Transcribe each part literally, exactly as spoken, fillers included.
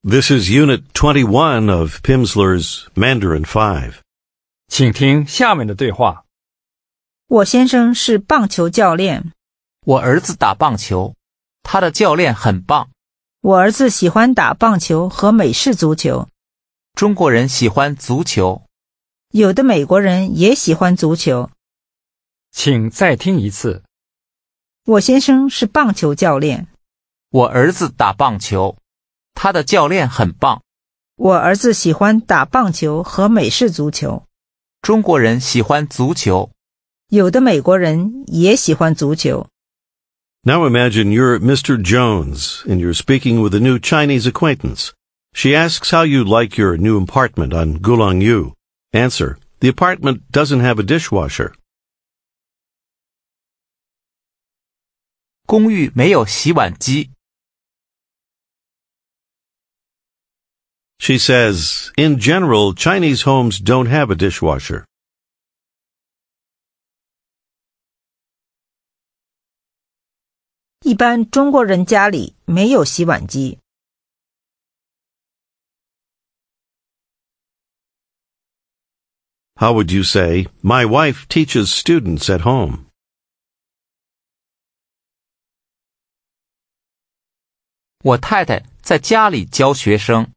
This is Unit twenty-one of Pimsleur's Mandarin five. 请听下面的对话。 我先生是棒球教练。 我儿子打棒球，他的教练很棒。 我儿子喜欢打棒球和美式足球。 中国人喜欢足球。 有的美国人也喜欢足球。 请再听一次。 我先生是棒球教练。 我儿子打棒球，他的教练很棒。 我儿子喜欢打棒球和美式足球。 中国人喜欢足球。 有的美国人也喜欢足球。 Now imagine you're Mister Jones and you're speaking with a new Chinese acquaintance. She asks how you like your new apartment on Gulangyu. Answer: The apartment doesn't have a dishwasher. 公寓没有洗碗机。 She says, in general, Chinese homes don't have a dishwasher. 一般中国人家里没有洗碗机。 How would you say, my wife teaches students at home? 我太太在家里教学生。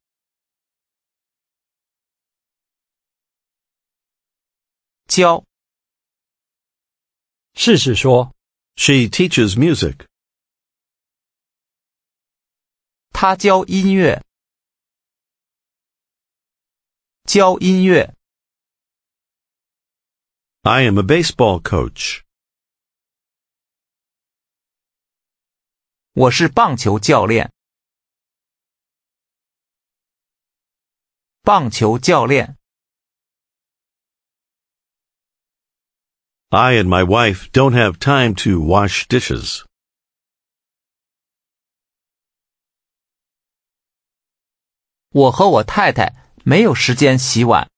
教。 试试说。 She teaches music. 她教音乐。教音乐。 I am a baseball coach. 我是棒球教练。棒球教练。 I and my wife don't have time to wash dishes. 我和我太太没有时间洗碗。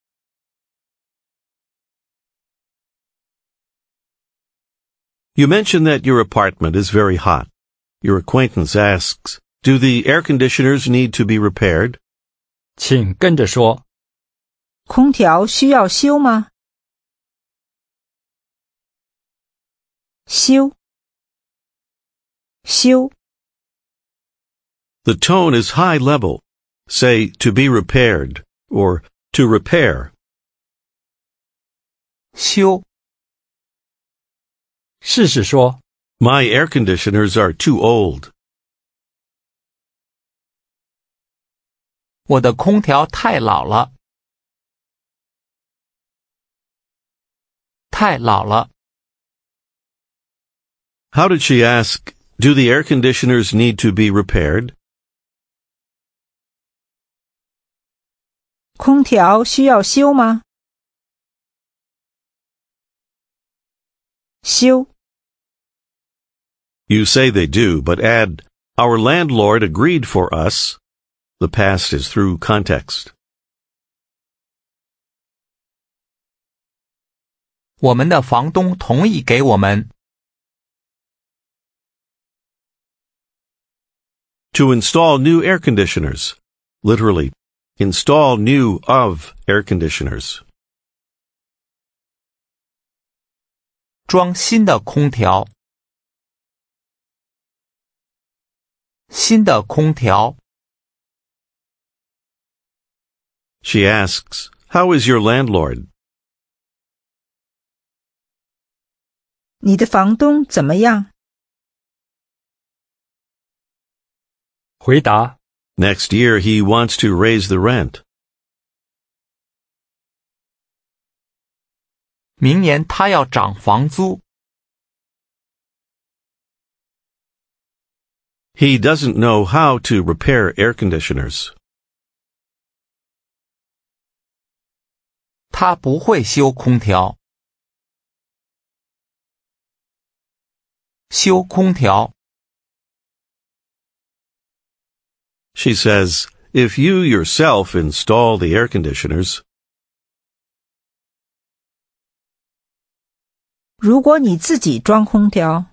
You mention that your apartment is very hot. Your acquaintance asks, do the air conditioners need to be repaired? 请跟着说。 空调需要修吗？修。修。 The tone is high level. Say, to be repaired, or to repair. 修。 试试说。 My air conditioners are too old. 我的空调太老了。太老了。 How did she ask, do the air conditioners need to be repaired? 空调需要修吗？修。 You say they do, but add, our landlord agreed for us. The past is through context. 我们的房东同意给我们。 To install new air conditioners. Literally, install new of air conditioners. 装新的空调。新的空调。 She asks, how is your landlord? 你的房东怎么样？ 回答。 Next year he wants to raise the rent. 明年他要涨房租。 He doesn't know how to repair air conditioners. 他不会修空调。修空调。 She says, if you yourself install the air conditioners, 如果你自己装空调。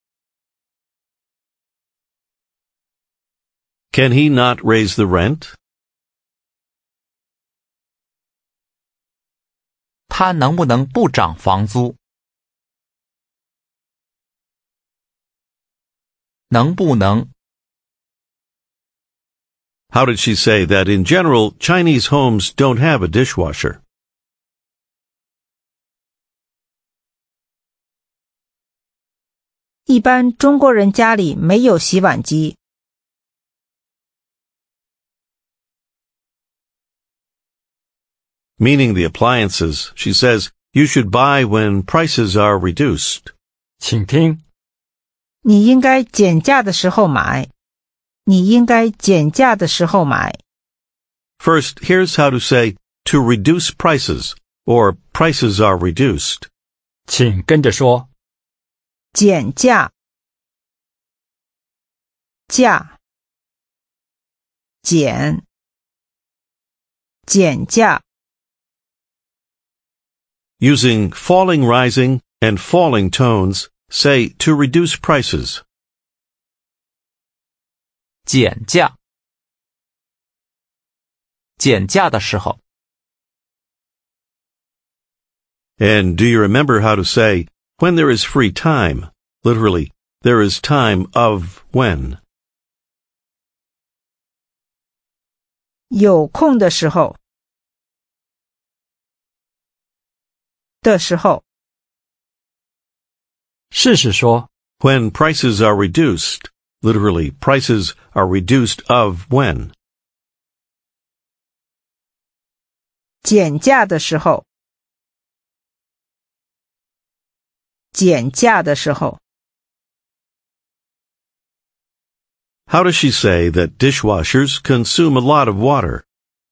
can he not raise the rent? 他能不能不涨房租？能不能 How did she say that in general, Chinese homes don't have a dishwasher? 一般中国人家里没有洗碗机。 Meaning the appliances, she says, you should buy when prices are reduced. 请听， 你应该减价的时候买。你应该减价的时候买。 First, here's how to say to reduce prices, or prices are reduced. 请跟着说， 减价，价，减，减价。 Using falling, rising, and falling tones, say to reduce prices. 减价？减价的时候， And do you remember how to say, when there is free time? Literally, there is time of when. 有空的时候的时候， 试试说， When prices are reduced. Literally, prices are reduced of when. 减价的时候，减价的时候。 How does she say that dishwashers consume a lot of water?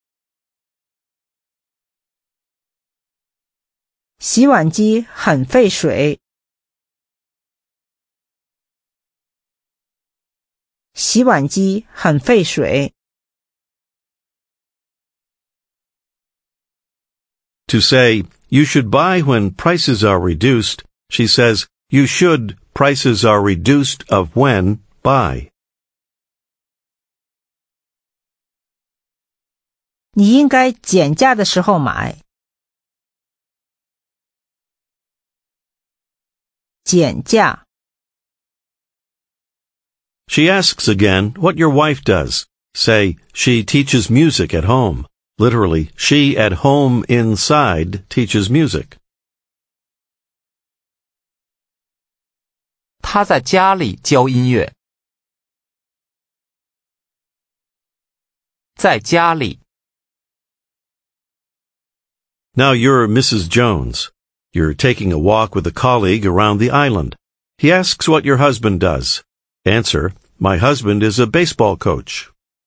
洗碗机很费水。洗碗机很费水。 To say, you should buy when prices are reduced, she says, you should, prices are reduced of when, buy. 你应该减价的时候买。减价。 She asks again what your wife does. Say, she teaches music at home. Literally, she at home inside teaches music. 他在家里教音乐。在家里。 Now you're Missus Jones. You're taking a walk with a colleague around the island. He asks what your husband does. Answer, my husband is a baseball coach.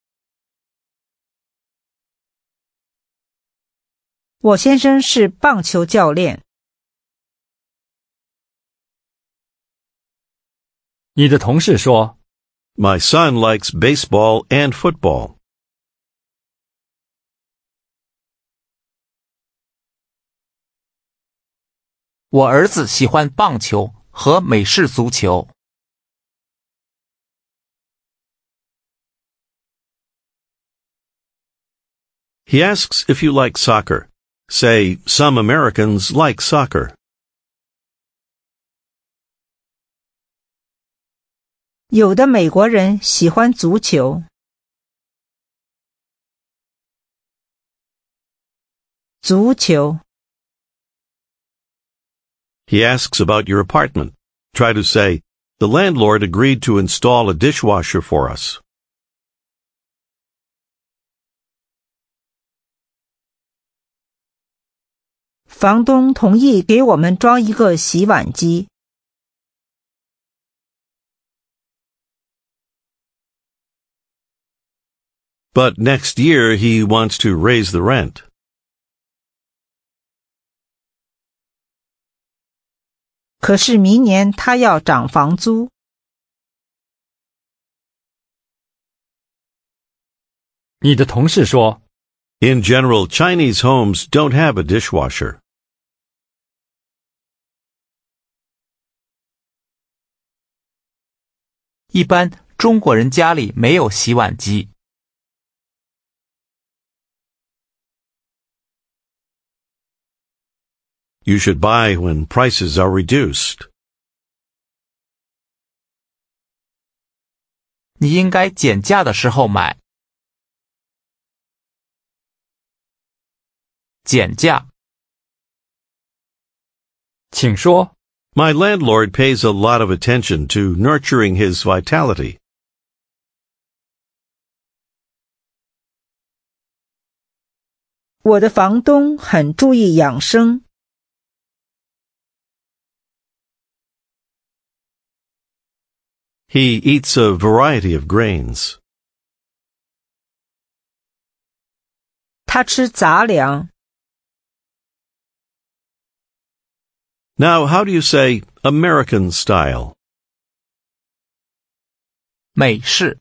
我先生是棒球教练。 你的同事说， My son likes baseball and football. 我儿子喜欢棒球和美式足球。 He asks if you like soccer. Say, some Americans like soccer. 有的美国人喜欢足球。足球。 He asks about your apartment. Try to say, the landlord agreed to install a dishwasher for us. 房东同意给我们装一个洗碗机。 But next year he wants to raise the rent. 可是明年他要涨房租。 你的同事说， In general, Chinese homes don't have a dishwasher. 一般中国人家里没有洗碗机。 You should buy when prices are reduced. 你应该减价的时候买。减价。 请说。 My landlord pays a lot of attention to nurturing his vitality. 我的房东很注意养生。 He eats a variety of grains. 他吃杂粮。 Now, how do you say American style? 美式。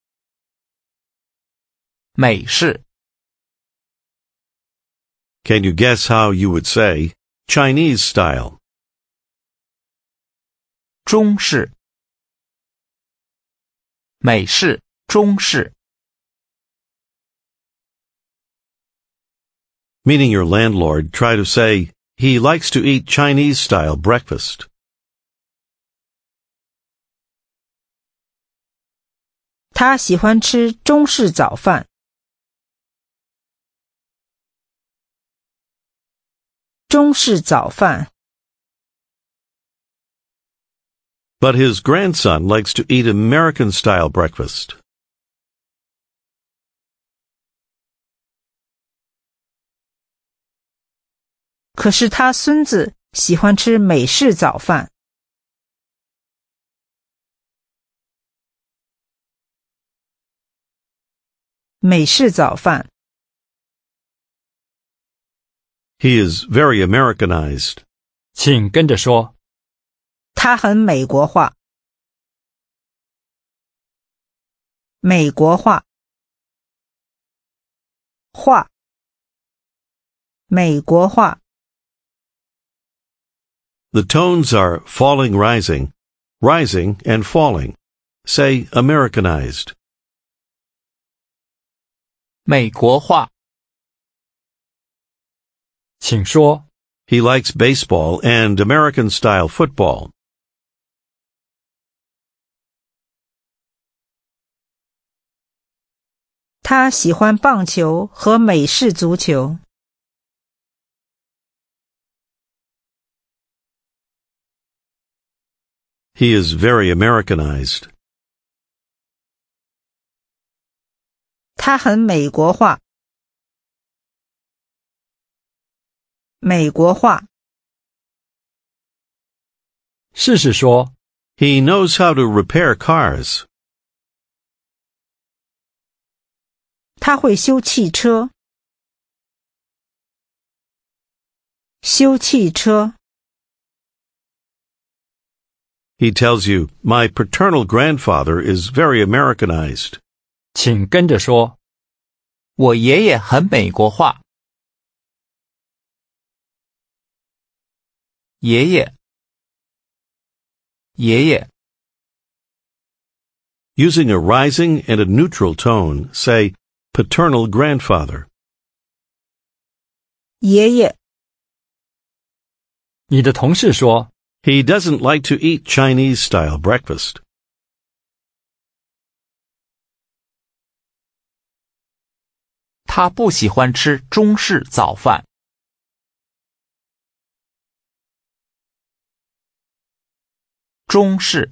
美式。 Can you guess how you would say Chinese style? 中式。美式，中式。 Meaning your landlord, try to say he likes to eat Chinese-style breakfast. 他喜欢吃中式早饭。中式早饭。 But his grandson likes to eat American-style breakfast. 可是他孙子喜欢吃美式早饭。美式早饭。 He is very Americanized. 请跟着说。 他很美国化。美国化。化。美国化。 The tones are falling, rising, rising, and falling. Say Americanized. 美国化。 请说。 He likes baseball and American-style football. 他喜欢棒球和美式足球。 He is very Americanized. 他很美国化。美国化。 试试说。 He knows how to repair cars. 他会修汽车。修汽车。 He tells you, my paternal grandfather is very Americanized. 请跟着说。 我爷爷很美国化。爷爷。爷爷。 Using a rising and a neutral tone, say paternal grandfather. 爷爷。 你的同事说。 He doesn't like to eat Chinese-style breakfast. 他不喜欢吃中式早饭。中式。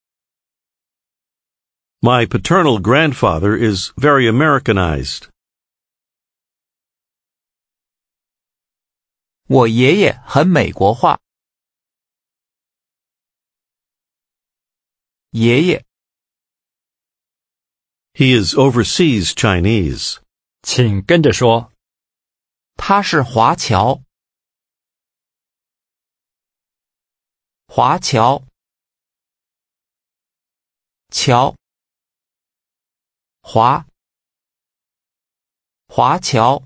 My paternal grandfather is very Americanized. 我爷爷很美国化。爷爷。 He is overseas Chinese. 请跟着说。 他是华侨。华侨。侨。华。华侨。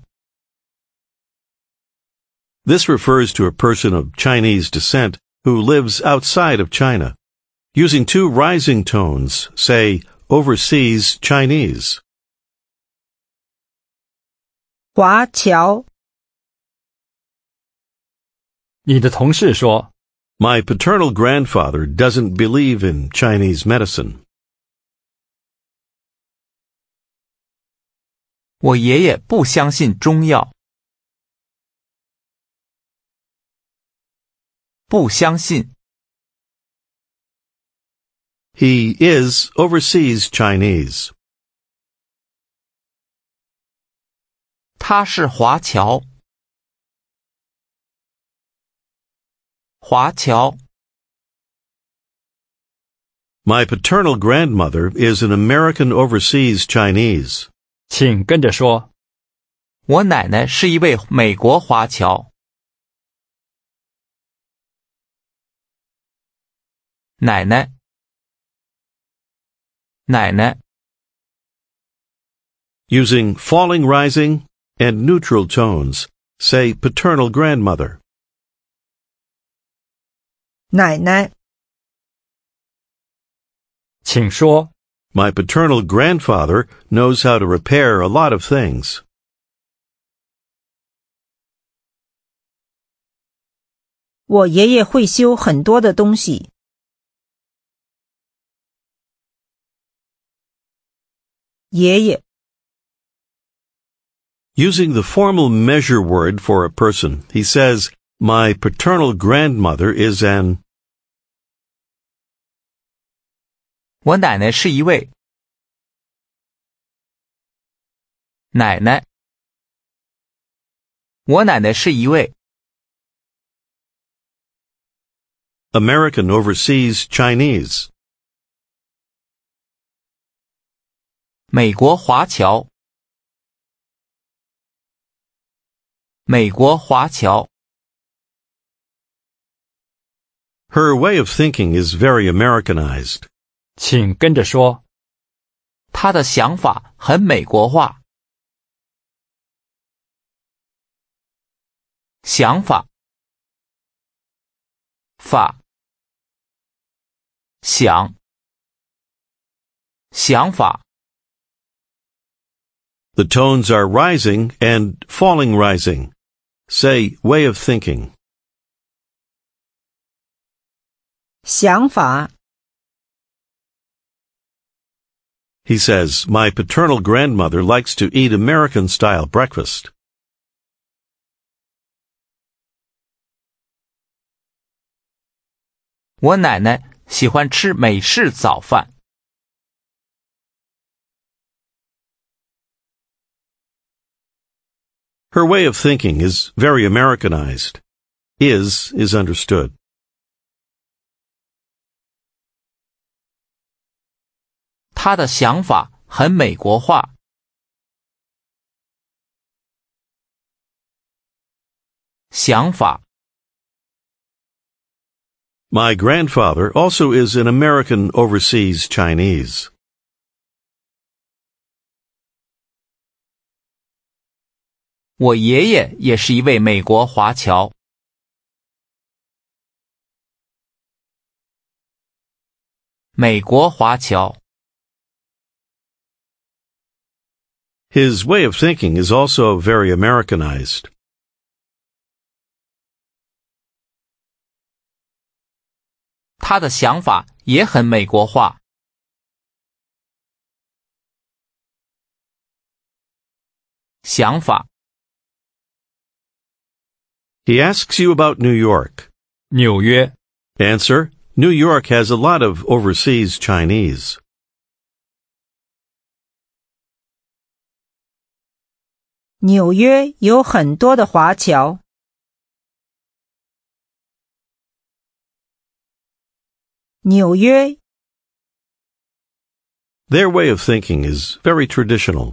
This refers to a person of Chinese descent who lives outside of China. Using two rising tones, say overseas Chinese. 华侨。 你的同事说， My paternal grandfather doesn't believe in Chinese medicine. 我爷爷不相信中药。不相信。 He is overseas Chinese. 他是华侨。华侨。 My paternal grandmother is an American overseas Chinese. 请跟着说， 我奶奶是一位美国华侨。奶奶，奶奶。 Using falling, rising, and neutral tones, say paternal grandmother. 奶奶， 请说， My paternal grandfather knows how to repair a lot of things. 我爷爷会修很多的东西。爷爷。 Using the formal measure word for a person, he says, My paternal grandmother is an... 我奶奶是一位。奶奶。我奶奶是一位。 American overseas Chinese. 美国华侨。美国华侨。 Her way of thinking is very Americanized. 请跟着说， 他的想法很美国化。想法。法。想。想法。 The tones are rising and falling rising. Say way of thinking. 想法。 He says, My paternal grandmother likes to eat American-style breakfast. 我奶奶喜欢吃美式早饭。 Her way of thinking is very Americanized. Is is understood. 他的想法很美国化。想法。 My grandfather also is an American overseas Chinese. 我爷爷也是一位美国华侨。美国华侨。 His way of thinking is also very Americanized. 他的想法也很美国化。想法。 He asks you about New York. 纽约， Answer, New York has a lot of overseas Chinese. 纽约有很多的华侨。纽约。 Their way of thinking is very traditional.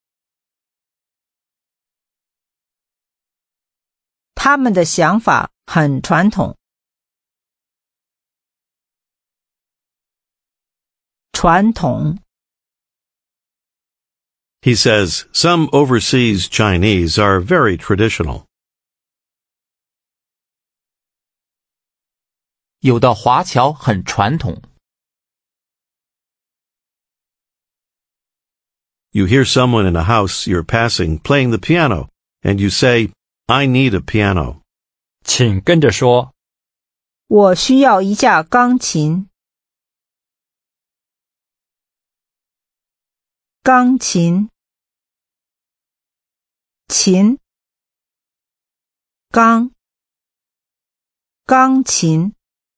他们的想法很传统。传统。 He says some overseas Chinese are very traditional. 有的华侨很传统。 You hear someone in a house you're passing playing the piano, and you say, I need a piano. 请跟着说。 我需要一架钢琴。钢琴，琴，钢，钢琴。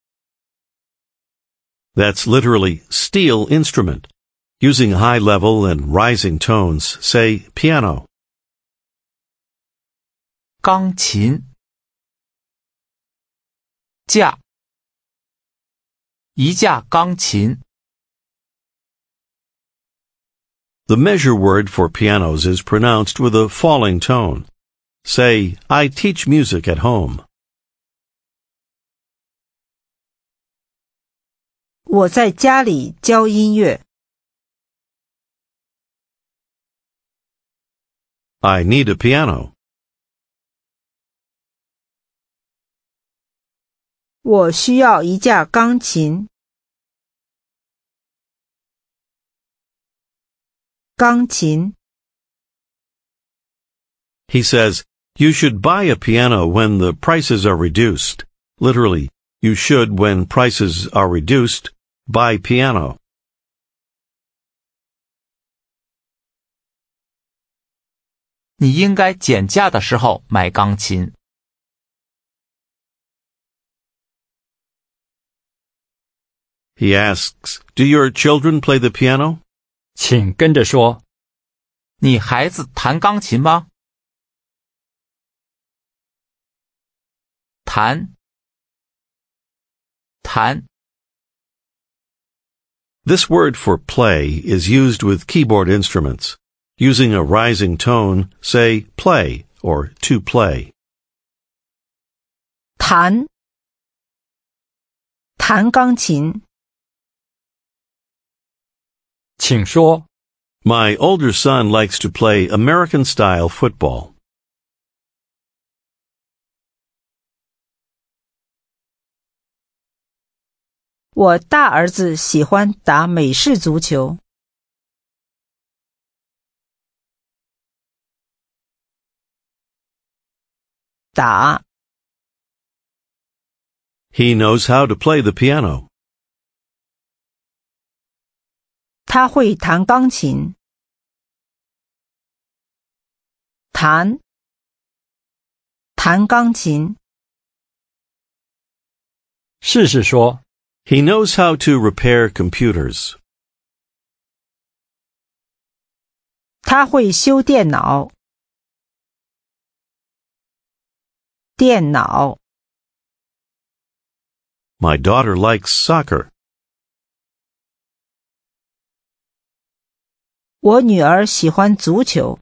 That's literally steel instrument. Using high level and rising tones, say piano. 钢琴，架，一架钢琴。 The measure word for pianos is pronounced with a falling tone. Say, I teach music at home. 我在家里教音乐。 I need a piano. 我需要一架钢琴。钢琴。 He says, you should buy a piano when the prices are reduced. Literally, you should, when prices are reduced, buy piano. 你应该减价的时候买钢琴。 He asks, do your children play the piano? 请跟着说。 你孩子弹钢琴吗？弹，弹。 This word for play is used with keyboard instruments. Using a rising tone, say play or to play. 弹，弹钢琴。 请说。 My older son likes to play American-style football. 我大儿子喜欢打美式足球。打。 He knows how to play the piano. 他会弹钢琴。弹，弹钢琴。 试试说。 He knows how to repair computers. 他会修电脑。电脑。 My daughter likes soccer. 我女儿喜欢足球。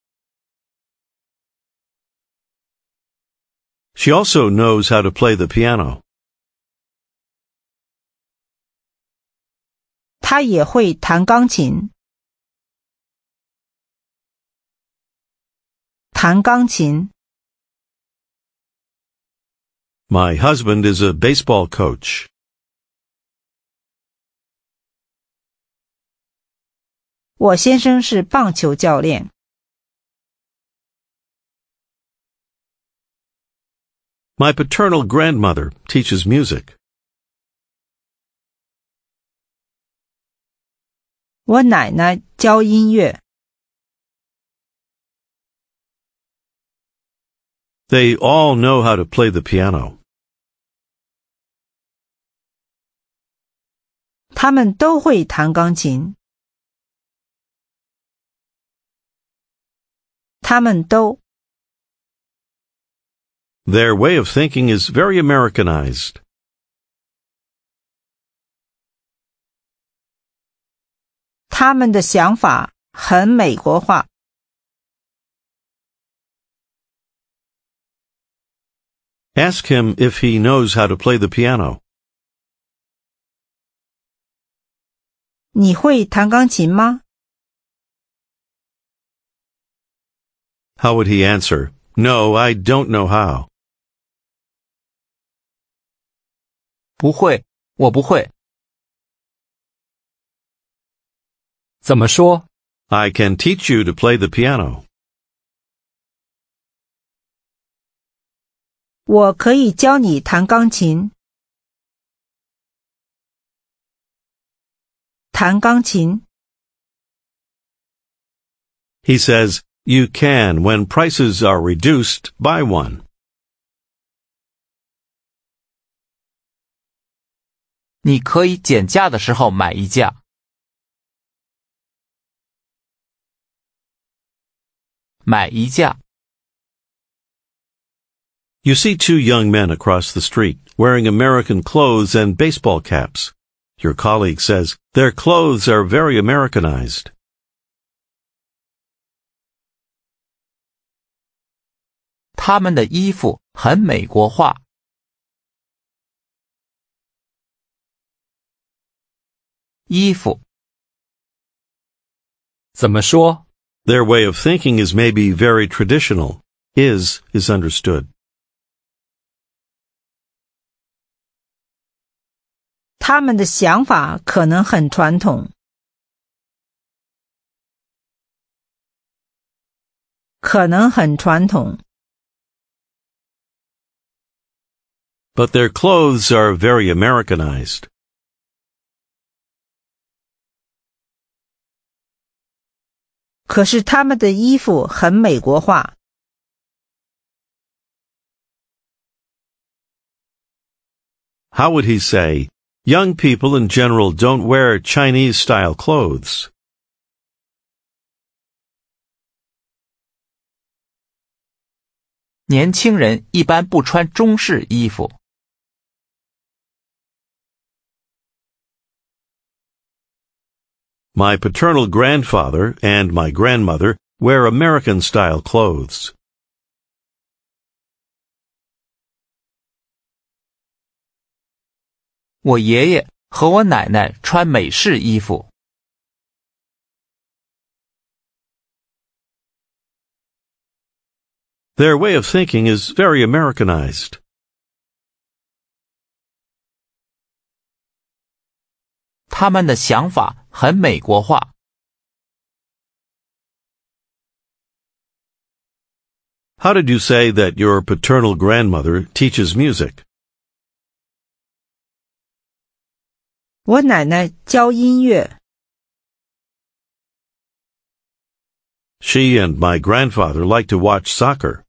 She also knows how to play the piano. 她也会弹钢琴。弹钢琴。 My husband is a baseball coach. 我先生是棒球教练。 My paternal grandmother teaches music. 我奶奶教音乐。 They all know how to play the piano. 他们都会弹钢琴。他们都。 Their way of thinking is very Americanized. 他们的想法很美国化。 Ask him if he knows how to play the piano. 你会弹钢琴吗？ How would he answer? No, I don't know how. 不会，我不会。 怎么说？ I can teach you to play the piano. 我可以教你弹钢琴。弹钢琴。 He says, you can when prices are reduced, buy one. 你可以减价的时候买一架。买一架。 You see two young men across the street wearing American clothes and baseball caps. Your colleague says, their clothes are very Americanized. 他们的衣服很美国化。衣服。 怎么说？ Their way of thinking is maybe very traditional. Is is understood. 他们的想法可能很传统。可能很传统。 But their clothes are very Americanized. 可是他们的衣服很美国化。 How would he say, young people in general don't wear Chinese-style clothes? 年轻人一般不穿中式衣服。 My paternal grandfather and my grandmother wear American-style clothes. 我爷爷和我奶奶穿美式衣服。 Their way of thinking is very Americanized. 他们的想法很美国化。 How did you say that your paternal grandmother teaches music? 我奶奶教音乐。 She and my grandfather like to watch soccer.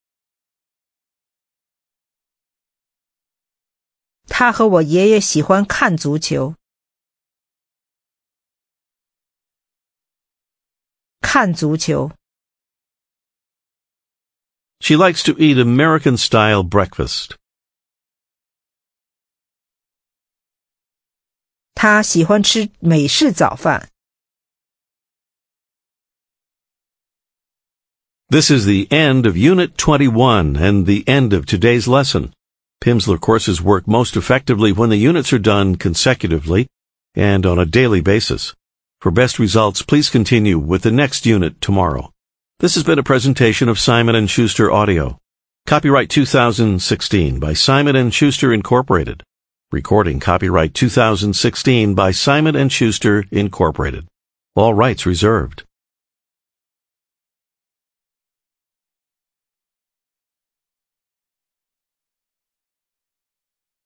她和我爷爷喜欢看足球。看足球。 She likes to eat American-style breakfast. 她喜欢吃美式早饭。 This is the end of Unit twenty-one and the end of today's lesson. Pimsleur courses work most effectively when the units are done consecutively and on a daily basis. For best results, please continue with the next unit tomorrow. This has been a presentation of Simon and Schuster Audio. Copyright two thousand sixteen by Simon and Schuster Incorporated. Recording copyright two thousand sixteen by Simon and Schuster Incorporated. All rights reserved.